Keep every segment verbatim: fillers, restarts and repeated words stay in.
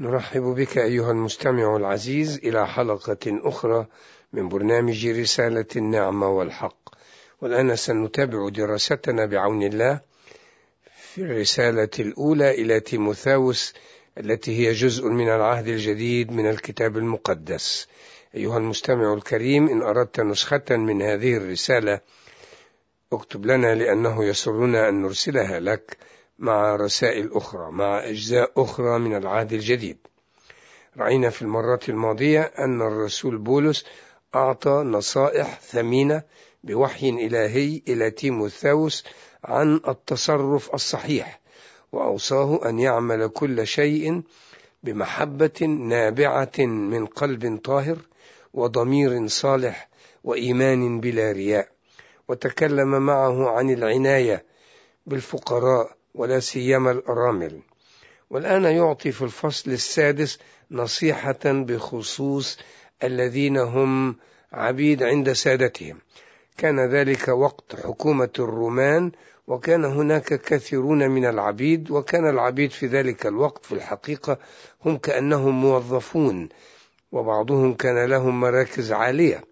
نرحب بك أيها المستمع العزيز إلى حلقة أخرى من برنامج رسالة النعمة والحق. والآن سنتابع دراستنا بعون الله في الرسالة الأولى إلى تيموثاوس التي هي جزء من العهد الجديد من الكتاب المقدس. أيها المستمع الكريم، إن أردت نسخة من هذه الرسالة اكتب لنا، لأنه يسرنا أن نرسلها لك مع رسائل أخرى، مع أجزاء أخرى من العهد الجديد. رأينا في المرة الماضية أن الرسول بولس أعطى نصائح ثمينة بوحي إلهي إلى تيموثاوس عن التصرف الصحيح، وأوصاه أن يعمل كل شيء بمحبة نابعة من قلب طاهر وضمير صالح وإيمان بلا رياء، وتكلم معه عن العناية بالفقراء ولا سيما الأرامل. والآن يعطي في الفصل السادس نصيحة بخصوص الذين هم عبيد عند سادتهم. كان ذلك وقت حكومة الرومان، وكان هناك كثيرون من العبيد، وكان العبيد في ذلك الوقت في الحقيقة هم كأنهم موظفون، وبعضهم كان لهم مراكز عالية.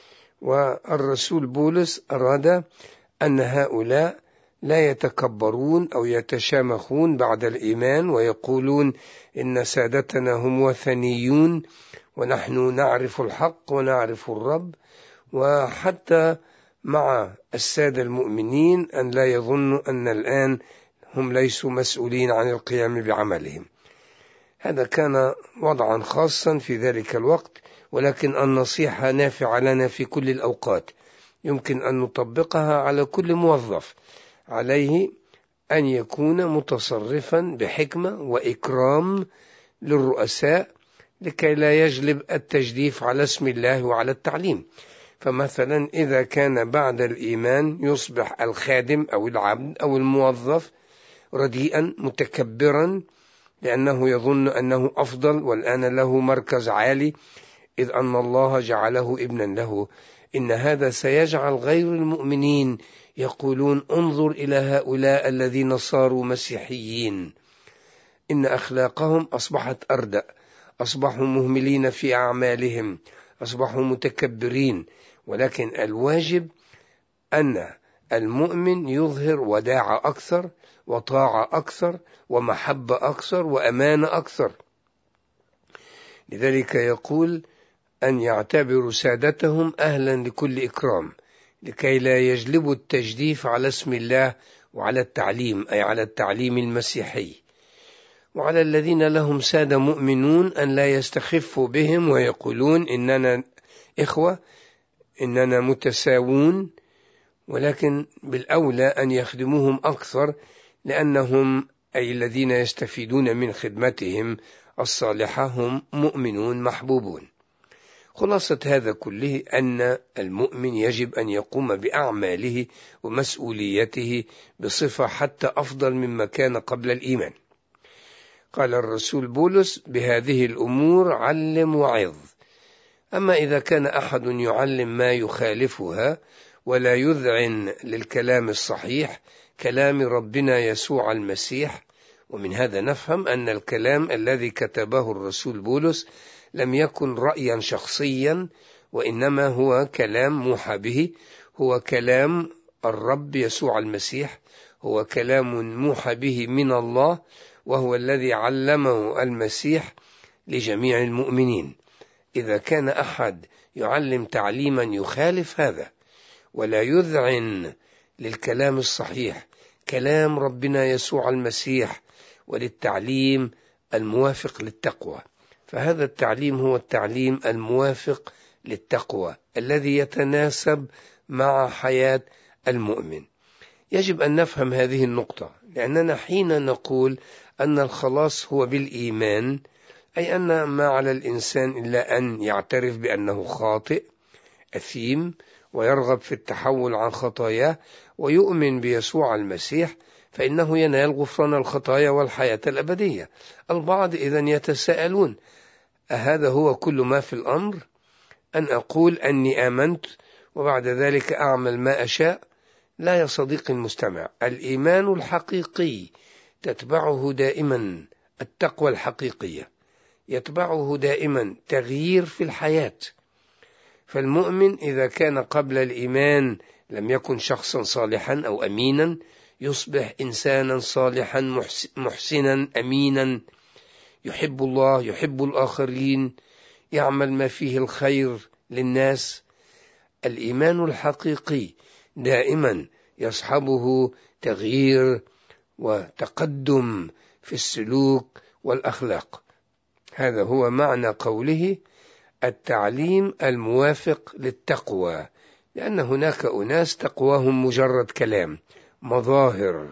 والرسول بولس أراد أن هؤلاء لا يتكبرون أو يتشامخون بعد الإيمان ويقولون إن سادتنا هم وثنيون ونحن نعرف الحق ونعرف الرب، وحتى مع السادة المؤمنين أن لا يظنوا أن الآن هم ليسوا مسؤولين عن القيام بعملهم. هذا كان وضعا خاصا في ذلك الوقت، ولكن النصيحة نافعة لنا في كل الأوقات، يمكن أن نطبقها على كل موظف. عليه أن يكون متصرفا بحكمة وإكرام للرؤساء لكي لا يجلب التجديف على اسم الله وعلى التعليم. فمثلا إذا كان بعد الإيمان يصبح الخادم أو العبد أو الموظف رديئا متكبرا لأنه يظن أنه أفضل والآن له مركز عالي، إذ أن الله جعله ابنا له، إن هذا سيجعل غير المؤمنين يقولون انظر إلى هؤلاء الذين صاروا مسيحيين، إن أخلاقهم أصبحت أردأ، أصبحوا مهملين في أعمالهم، أصبحوا متكبرين. ولكن الواجب أن المؤمن يظهر وداعة أكثر وطاعة أكثر ومحبة أكثر وأمانة أكثر. لذلك يقول أن يعتبروا سادتهم أهلا لكل إكرام لكي لا يجلبوا التجديف على اسم الله وعلى التعليم، أي على التعليم المسيحي. وعلى الذين لهم سادة مؤمنون أن لا يستخفوا بهم ويقولون إننا إخوة، إننا متساوون، ولكن بالأولى أن يخدموهم أكثر، لأنهم أي الذين يستفيدون من خدمتهم الصالحة هم مؤمنون محبوبون. خلاصة هذا كله أن المؤمن يجب أن يقوم بأعماله ومسؤوليته بصفة حتى أفضل مما كان قبل الإيمان. قال الرسول بولس بهذه الأمور علم وعظ. أما إذا كان أحد يعلم ما يخالفها ولا يذعن للكلام الصحيح كلام ربنا يسوع المسيح، ومن هذا نفهم أن الكلام الذي كتبه الرسول بولس لم يكن رأيا شخصيا، وإنما هو كلام موحى به، هو كلام الرب يسوع المسيح، هو كلام موحى به من الله، وهو الذي علمه المسيح لجميع المؤمنين. إذا كان أحد يعلم تعليما يخالف هذا ولا يذعن للكلام الصحيح كلام ربنا يسوع المسيح وللتعليم الموافق للتقوى، فهذا التعليم هو التعليم الموافق للتقوى الذي يتناسب مع حياة المؤمن. يجب أن نفهم هذه النقطة، لأننا حين نقول أن الخلاص هو بالإيمان، أي أن ما على الإنسان إلا أن يعترف بأنه خاطئ أثيم ويرغب في التحول عن خطاياه ويؤمن بيسوع المسيح، فإنه ينال غفران الخطايا والحياة الأبدية. البعض إذن يتساءلون: أهذا هو كل ما في الأمر؟ أن أقول أني آمنت وبعد ذلك أعمل ما أشاء؟ لا يا صديقي المستمع، الإيمان الحقيقي تتبعه دائما التقوى الحقيقية. يتبعه دائما تغيير في الحياة. فالمؤمن إذا كان قبل الإيمان لم يكن شخصا صالحا أو أمينا، يصبح إنسانا صالحا محسنا أمينا، يحب الله، يحب الآخرين، يعمل ما فيه الخير للناس. الإيمان الحقيقي دائما يصحبه تغيير وتقدم في السلوك والأخلاق. هذا هو معنى قوله التعليم الموافق للتقوى، لأن هناك أناس تقواهم مجرد كلام، مظاهر.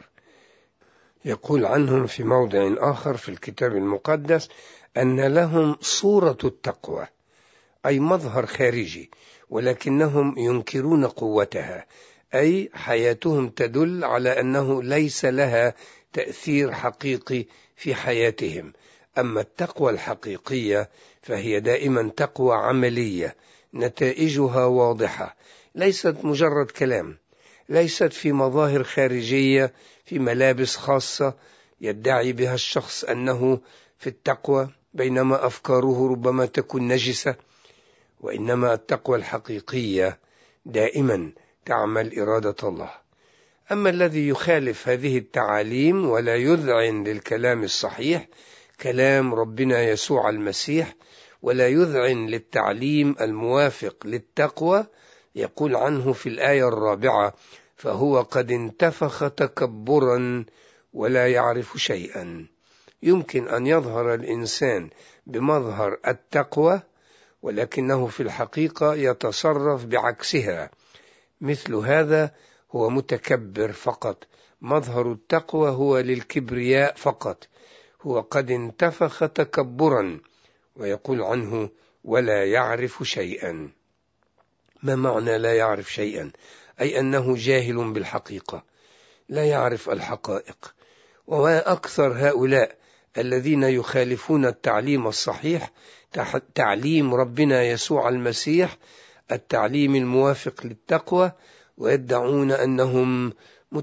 يقول عنهم في موضع آخر في الكتاب المقدس أن لهم صورة التقوى، أي مظهر خارجي، ولكنهم ينكرون قوتها، أي حياتهم تدل على أنه ليس لها تأثير حقيقي في حياتهم. أما التقوى الحقيقية فهي دائما تقوى عملية، نتائجها واضحة، ليست مجرد كلام، ليست في مظاهر خارجية، في ملابس خاصة يدعي بها الشخص أنه في التقوى بينما أفكاره ربما تكون نجسة. وإنما التقوى الحقيقية دائما تعمل إرادة الله. أما الذي يخالف هذه التعاليم ولا يذعن للكلام الصحيح، كلام ربنا يسوع المسيح، ولا يذعن للتعليم الموافق للتقوى، يقول عنه في الآية الرابعة فهو قد انتفخ تكبرا ولا يعرف شيئا. يمكن أن يظهر الإنسان بمظهر التقوى ولكنه في الحقيقة يتصرف بعكسها، مثل هذا هو متكبر فقط، مظهر التقوى هو للكبرياء فقط، هو قد انتفخ تكبرا، ويقول عنه ولا يعرف شيئا. ما معنى لا يعرف شيئا؟ أي أنه جاهل بالحقيقة، لا يعرف الحقائق. وأكثر هؤلاء الذين يخالفون التعليم الصحيح، تعليم ربنا يسوع المسيح، التعليم الموافق للتقوى، ويدعون أنهم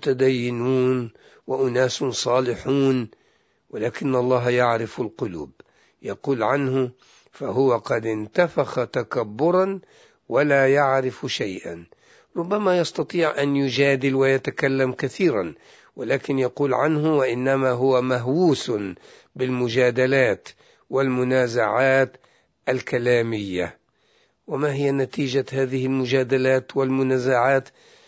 متدينون وأناس صالحون، ولكن الله يعرف القلوب. يقول عنه فهو قد انتفخ تكبرا ولا يعرف شيئا. ربما يستطيع أن يجادل ويتكلم كثيرا، ولكن يقول عنه وإنما هو مهووس بالمجادلات والمنازعات الكلامية. وما هي نتيجة هذه المجادلات والمنازعات؟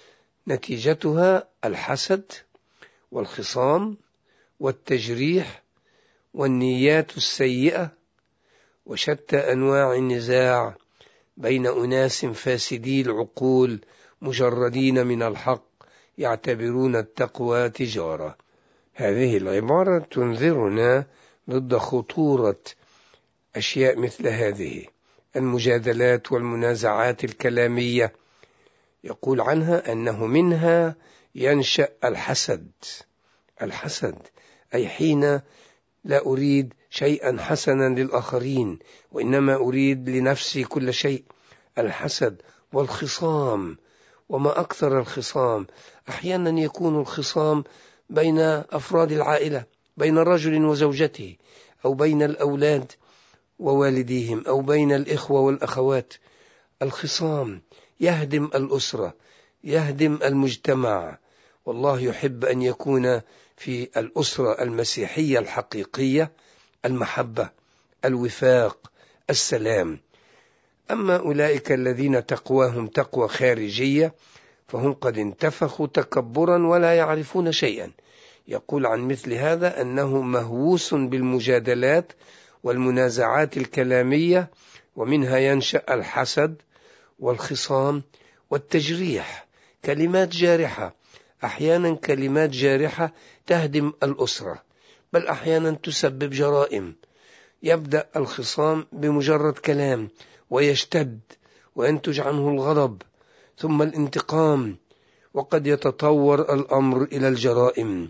نتيجتها الحسد والخصام والتجريح والنيات السيئة وشتى أنواع النزاع بين أناس فاسدي العقول مجردين من الحق يعتبرون التقوى تجارة. هذه العبارة تنذرنا ضد خطورة أشياء مثل هذه المجادلات والمنازعات الكلامية. يقول عنها أنه منها ينشأ الحسد. الحسد أي حين لا أريد شيئا حسنا للآخرين وإنما أريد لنفسي كل شيء. الحسد والخصام، وما أكثر الخصام. أحيانا يكون الخصام بين أفراد العائلة، بين رجل وزوجته، أو بين الأولاد ووالديهم، أو بين الإخوة والأخوات. الخصام يهدم الأسرة، يهدم المجتمع. والله يحب أن يكون في الأسرة المسيحية الحقيقية المحبة، الوفاق، السلام. أما أولئك الذين تقواهم تقوى خارجية فهم قد انتفخوا تكبرا ولا يعرفون شيئا. يقول عن مثل هذا أنه مهووس بالمجادلات والمنازعات الكلامية، ومنها ينشأ الحسد والخصام والتجريح. كلمات جارحة، أحيانا كلمات جارحة تهدم الأسرة، بل أحيانا تسبب جرائم. يبدأ الخصام بمجرد كلام ويشتد وينتج عنه الغضب ثم الانتقام، وقد يتطور الأمر إلى الجرائم.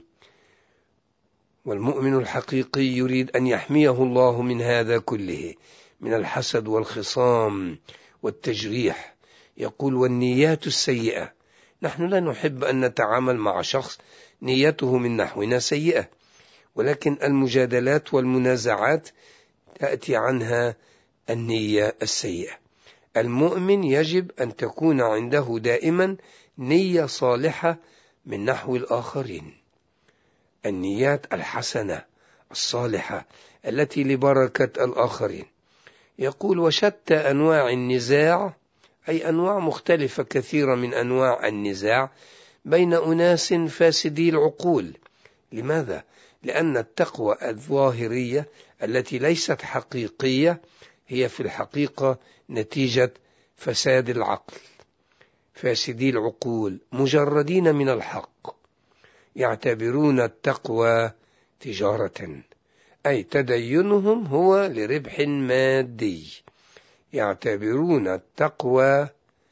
والمؤمن الحقيقي يريد أن يحميه الله من هذا كله، من الحسد والخصام والتجريح. يقول والنيات السيئة. نحن لا نحب أن نتعامل مع شخص نيته من نحونا سيئة، ولكن المجادلات والمنازعات تأتي عنها النية السيئة. المؤمن يجب أن تكون عنده دائما نية صالحة من نحو الآخرين، النيات الحسنة الصالحة التي لبركة الآخرين. يقول: وشتى أنواع النزاع، أي أنواع مختلفة كثيرة من أنواع النزاع بين أناس فاسدي العقول. لماذا؟ لأن التقوى الظاهرية التي ليست حقيقية هي في الحقيقة نتيجة فساد العقل. فاسدي العقول مجردين من الحق يعتبرون التقوى تجارة، أي تدينهم هو لربح مادي، يعتبرون التقوى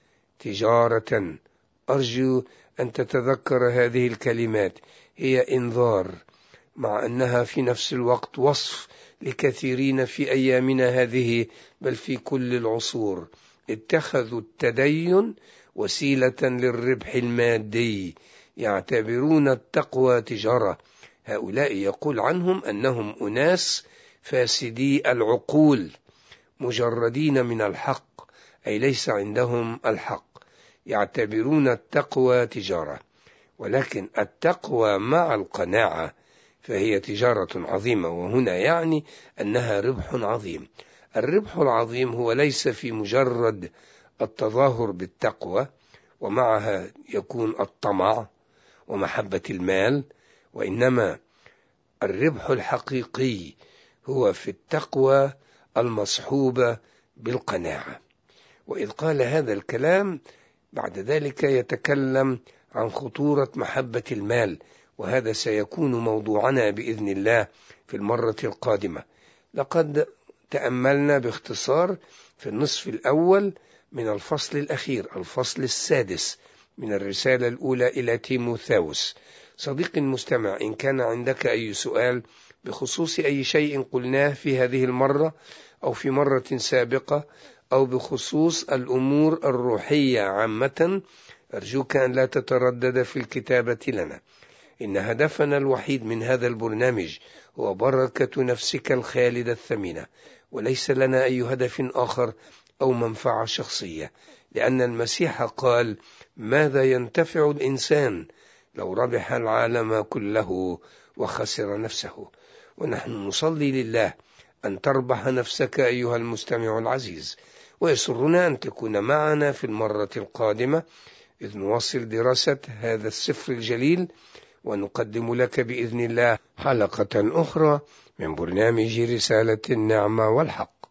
تجارة. أرجو أن تتذكر هذه الكلمات، هي إنذار مع أنها في نفس الوقت وصف لكثيرين في أيامنا هذه، بل في كل العصور. اتخذوا التدين وسيلة للربح المادي، يعتبرون التقوى تجارة. هؤلاء يقول عنهم أنهم أناس فاسدي العقول مجردين من الحق، أي ليس عندهم الحق، يعتبرون التقوى تجارة. ولكن التقوى مع القناعة فهي تجارة عظيمة، وهنا يعني أنها ربح عظيم. الربح العظيم هو ليس في مجرد التظاهر بالتقوى ومعها يكون الطمع ومحبة المال، وإنما الربح الحقيقي هو في التقوى المصحوبة بالقناعة. وإذ قال هذا الكلام بعد ذلك يتكلم عن خطورة محبة المال، وهذا سيكون موضوعنا بإذن الله في المرة القادمة. لقد تأملنا باختصار في النصف الأول من الفصل الأخير، الفصل السادس من الرسالة الأولى إلى تيموثاوس. صديقي المستمع، إن كان عندك أي سؤال بخصوص أي شيء قلناه في هذه المرة أو في مرة سابقة، أو بخصوص الأمور الروحية عامة، أرجوك أن لا تتردد في الكتابة لنا. إن هدفنا الوحيد من هذا البرنامج هو بركة نفسك الخالدة الثمينة، وليس لنا أي هدف آخر أو منفعة شخصية، لأن المسيح قال: ماذا ينتفع الإنسان لو ربح العالم كله وخسر نفسه؟ ونحن نصلي لله أن تربح نفسك أيها المستمع العزيز، ويسرنا أن تكون معنا في المرة القادمة إذ نواصل دراسة هذا السفر الجليل، ونقدم لك بإذن الله حلقة أخرى من برنامج رسالة النعمة والحق.